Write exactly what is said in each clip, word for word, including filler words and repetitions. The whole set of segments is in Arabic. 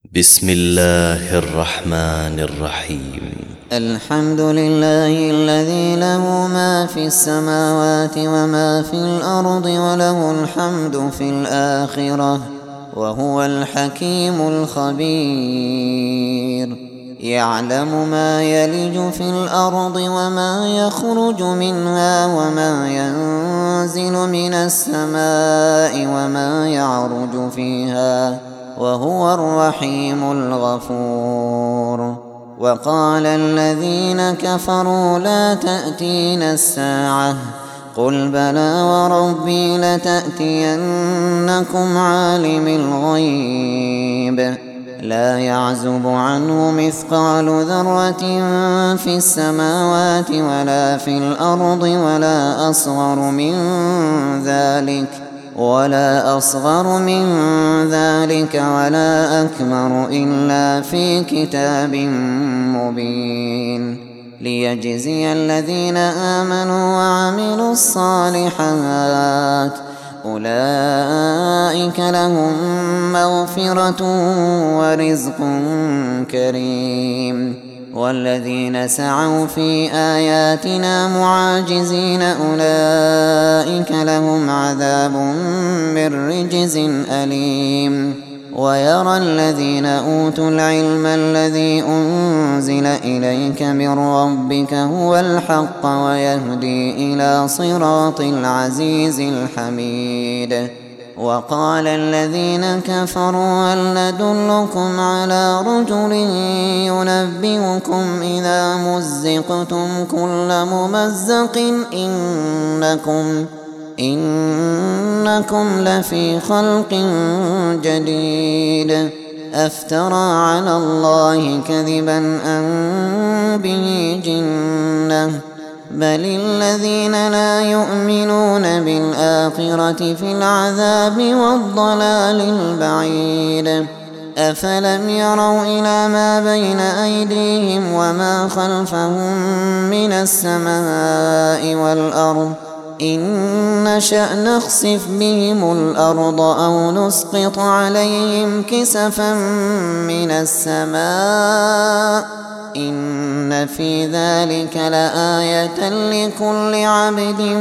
بسم الله الرحمن الرحيم. الحمد لله الذي له ما في السماوات وما في الأرض وله الحمد في الآخرة وهو الحكيم الخبير. يعلم ما يلج في الأرض وما يخرج منها وما ينزل من السماء وما يعرج فيها وهو الرحيم الغفور. وقال الذين كفروا لا تأتينا الساعة قل بلى وربي لتأتينكم عالم الغيب لا يعزب عنه مثقال ذرة في السماوات ولا في الأرض ولا أصغر من ذلك ولا أصغر من ذلك ولا أكبر إلا في كتاب مبين ليجزي الذين آمنوا وعملوا الصالحات أولئك لهم مغفرة ورزق كريم. والذين سعوا في آياتنا معاجزين أولئك لهم عذاب من رجز أليم. ويرى الذين أوتوا العلم الذي أنزل إليك من ربك هو الحق ويهدي إلى صراط العزيز الحميد. وقال الذين كفروا هل ندلكم على رجل ينبئكم إذا مزقتم كل ممزق إنكم إنكم لفي خلق جديد أفترى على الله كذبا أم به جنة بل الذين لا يؤمنون بالآخرة في العذاب والضلال البعيد. أفلم يروا إلى ما بين أيديهم وما خلفهم من السماء والأرض إن نشأ نخسف بهم الأرض أو نسقط عليهم كسفا من السماء إن في ذلك لآية لكل عبد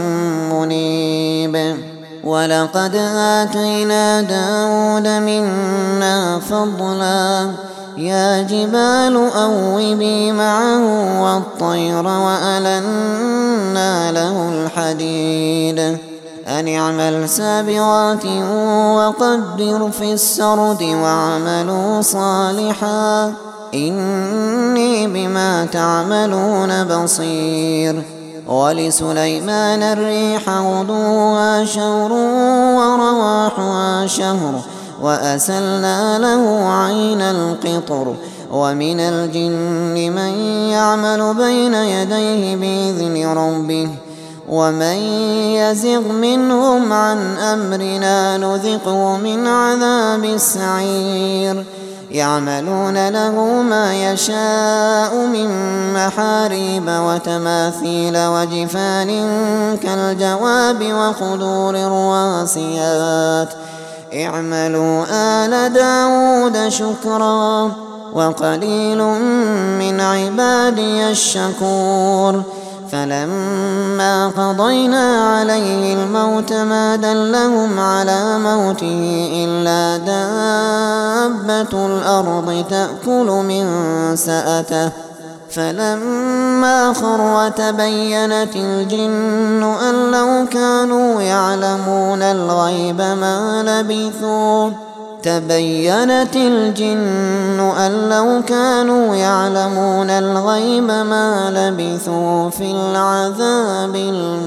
منيب. ولقد آتينا داود منا فضلا يا جبال أوبي معه والطير وألنا له الحديد أن اعمل سابغات وقدر في السرد واعملوا صالحا إني بما تعملون بصير. ولسليمان الريح غدوها شهر ورواحها شهر وأسلنا له عين القطر ومن الجن من يعمل بين يديه بإذن ربه ومن يزغ منهم عن أمرنا نذقه من عذاب السعير. يعملون له ما يشاء من محاريب وتماثيل وجفان كالجواب وقدور الراسيات اعملوا آل داود شكرا وقليل من عبادي الشكور. فلما قضينا عليه الموت ما دلهم على موته إلا دابة الأرض تأكل من سأته فلما خر تبينت الجن أن لو كانوا يعلمون الغيب ما لبثوا تبينت الجن أن لو كانوا يعلمون الغيب ما لبثوا في العذاب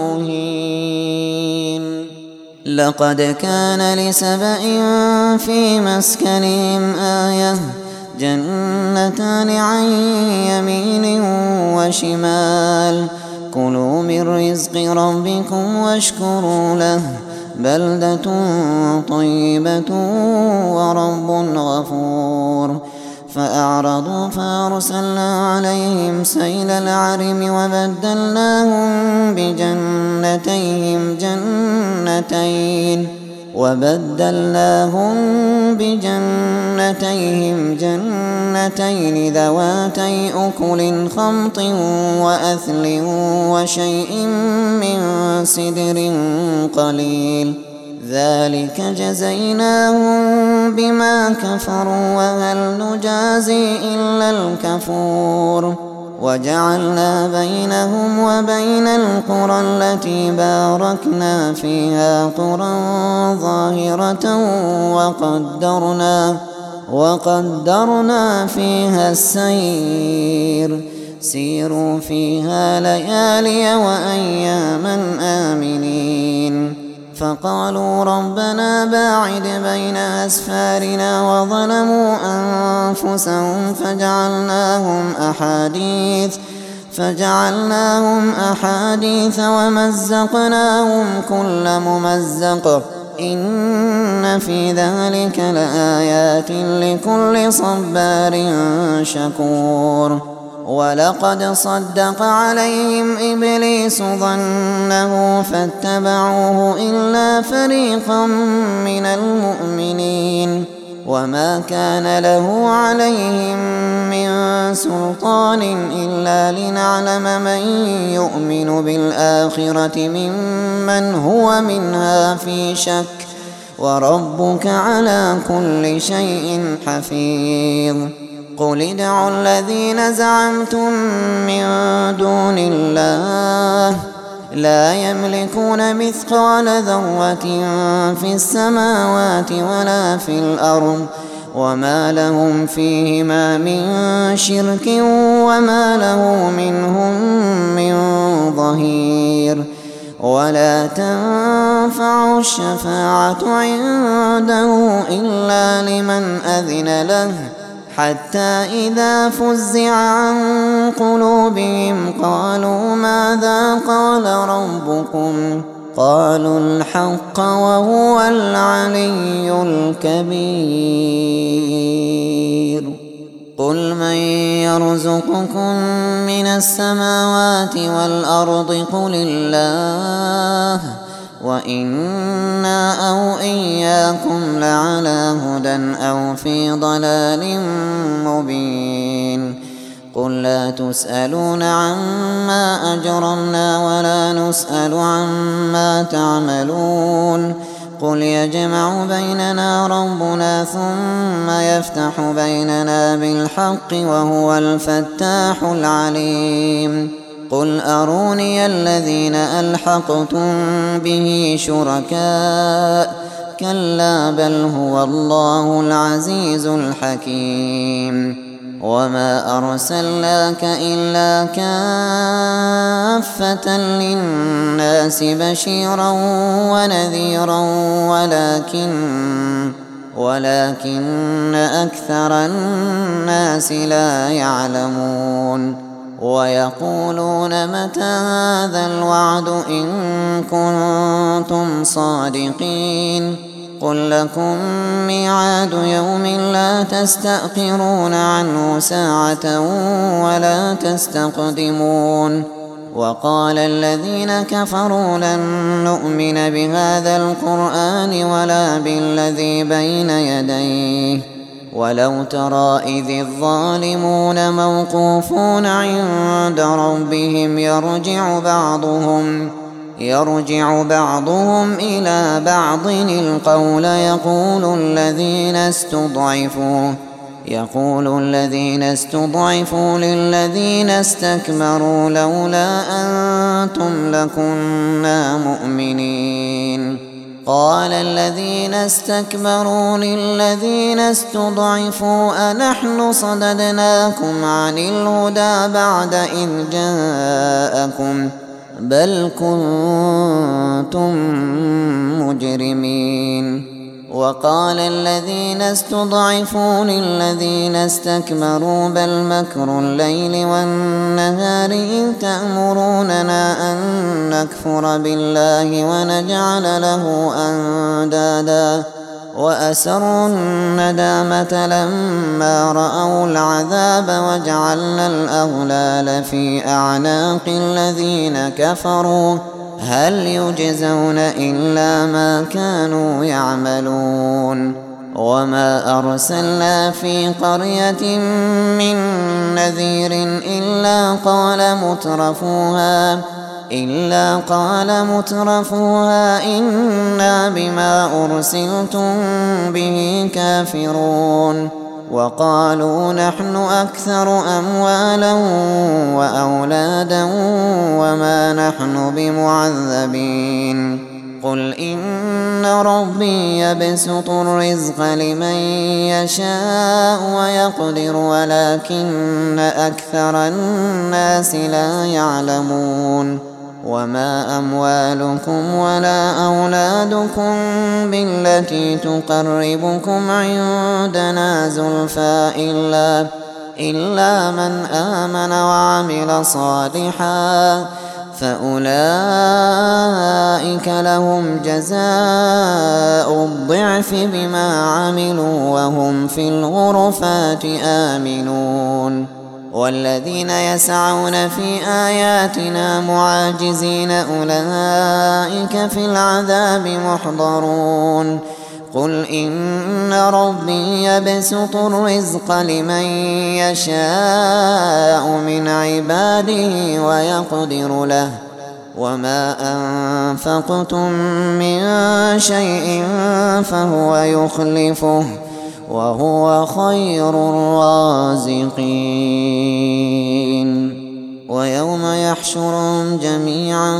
المهين. لقد كان لسبإ في مسكنهم آية جنتان عن يمين وشمال كلوا من رزق ربكم واشكروا له بلدة طيبة ورب غفور. فأعرضوا فأرسلنا عليهم سيل العرم وبدلناهم بجنتيهم جنتين وبدلناهم بجنتيهم جنتين ذواتي أكل خمط وأثل وشيء من سدر قليل ذلك جزيناهم بما كفروا وهل نجازي إلا الكفور وجعلنا بينهم وبين القرى التي باركنا فيها قرى ظاهرة وقدرنا, وقدرنا فيها السير سيروا فيها ليالي وأياما آمنين فقالوا ربنا باعد بين أسفارنا وظلموا أنفسهم فجعلناهم أحاديث فجعلناهم أحاديث ومزقناهم كل ممزق إن في ذلك لآيات لكل صبار شكور ولقد صدق عليهم إبليس ظنه فاتبعوه إلا فريقا من المؤمنين وما كان له عليهم من سلطان إلا لنعلم من يؤمن بالآخرة ممن هو منها في شك وربك على كل شيء حفيظ قل ادعوا الذين زعمتم من دون الله لا يملكون مثقال ذرة في السماوات ولا في الأرض وما لهم فيهما من شرك وما له منهم من ظهير ولا تنفع الشفاعة عنده إلا لمن أذن له حتى إذا فزع عن قلوبهم قالوا ماذا قال ربكم قالوا الحق وهو العلي الكبير قل من يرزقكم من السماوات والأرض قل الله وإنا أو إياكم لعلى هدى أو في ضلال مبين قل لا تسألون عما أجرمنا ولا نسأل عما تعملون قل يجمع بيننا ربنا ثم يفتح بيننا بالحق وهو الفتاح العليم قل أروني الذين ألحقتم به شركاء كلا بل هو الله العزيز الحكيم وما أرسلناك إلا كافة للناس بشيرا ونذيرا ولكن ولكن أكثر الناس لا يعلمون ويقولون متى هذا الوعد إن كنتم صادقين قل لكم ميعاد يوم لا تستأخرون عنه ساعة ولا تستقدمون وقال الذين كفروا لن نؤمن بهذا القرآن ولا بالذي بين يديه ولو ترى إذ الظالمون موقوفون عند ربهم يرجع بعضهم يرجع بعضهم إلى بعض القول يقول الذين استضعفوا يقول الذين استضعفوا للذين استكبروا لولا أنتم لكنا مؤمنين قال الذين استكبروا للذين استضعفوا أنحن صددناكم عن الهدى بعد إذ جاءكم بل كنتم مجرمين وقال الذين استضعفوا للذين استكبروا بل مكر الليل والنهار إذ تأمروننا أن نكفر بالله ونجعل له أندادا وأسروا الندامة لما رأوا العذاب وجعلنا الأغلال في أعناق الذين كفروا هل يجزون إلا ما كانوا يعملون وما أرسلنا في قرية من نذير إلا قال مترفوها إلا قال مترفوها إنا بما أرسلتم به كافرون وقالوا نحن أكثر أموالا وأولادا وما نحن بمعذبين قل إن ربي يبسط الرزق لمن يشاء ويقدر ولكن أكثر الناس لا يعلمون وما أموالكم ولا أولادكم بالتي تقربكم عندنا زلفى إلا, إلا من آمن وعمل صالحا فأولئك لهم جزاء الضعف بما عملوا وهم في الغرفات آمنون والذين يسعون في آياتنا معاجزين أولئك في العذاب محضرون قل إن ربي يبسط الرزق لمن يشاء من عباده ويقدر له وما أنفقتم من شيء فهو يخلفه وهو خير الرازقين ويوم يحشرهم جميعا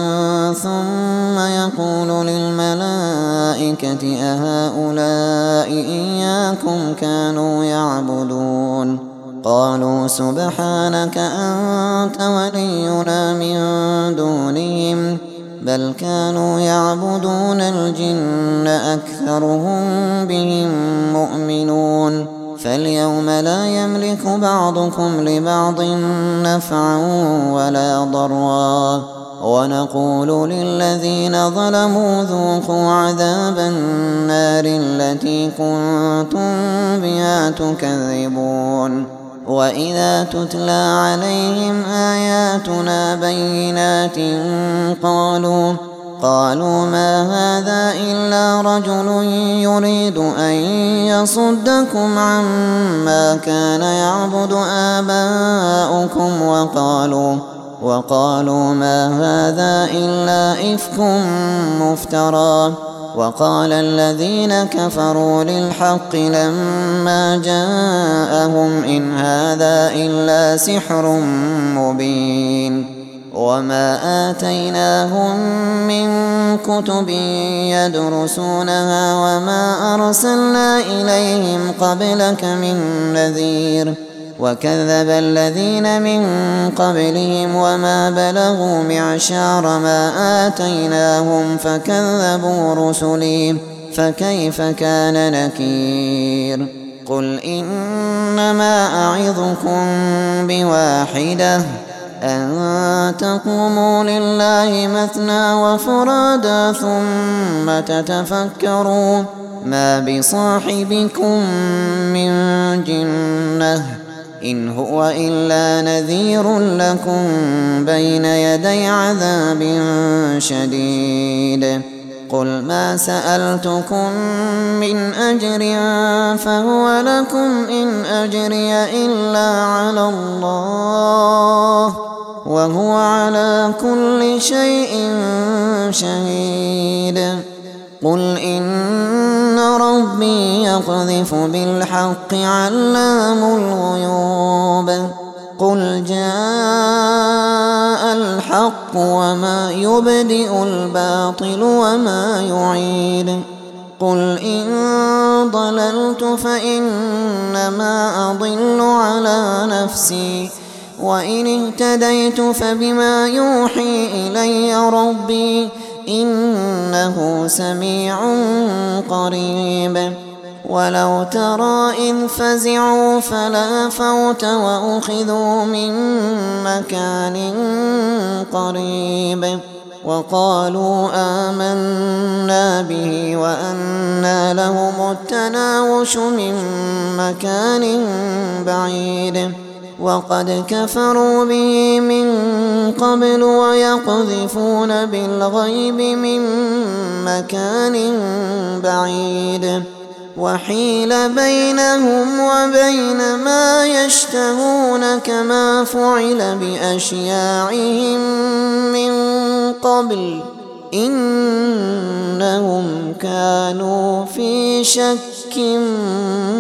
ثم يقول للملائكة أهؤلاء إياكم كانوا يعبدون قالوا سبحانك أنت ولينا من دونهم بل كانوا يعبدون الجن أكثرهم بهم مؤمنون فاليوم لا يملك بعضكم لبعض نفعا ولا ضرا ونقول للذين ظلموا ذوقوا عذاب النار التي كنتم بها تكذبون وإذا تتلى عليهم آياتنا بينات قالوا قالوا ما هذا إلا رجل يريد أن يصدكم عما كان يعبد آباؤكم وقالوا وقالوا ما هذا إلا إفك مفترى وقال الذين كفروا للحق لما جاءهم إن هذا إلا سحر مبين وما آتيناهم من كتب يدرسونها وما أرسلنا إليهم قبلك من نذير وكذب الذين من قبلهم وما بلغوا معشار ما آتيناهم فكذبوا رسلي فكيف كان نكير قل إنما أعظكم بواحدة أن تقوموا لله مثنى وفرادا ثم تتفكروا ما بصاحبكم من جنة إن هو إلا نذير لكم بين يدي عذاب شديد قل ما سألتكم من أجر فهو لكم إن أجري إلا على الله وهو على كل شيء شهيد قل إن ربي يقذف بالحق علام الغيوب قل جاء الحق وما يبدئ الباطل وما يعيد قل إن ضللت فإنما أضل على نفسي وإن اهتديت فبما يوحي إلي ربي إنه سميع قريب ولو ترى إذ فزعوا فلا فوت وأخذوا من مكان قريب وقالوا آمنا به وأنى لهم التناوش من مكان بعيد وقد كفروا به من قبل ويقذفون بالغيب من مكان بعيد وحيل بينهم وبين ما يشتهون كما فعل بأشياعهم من قبل إنهم كانوا في شك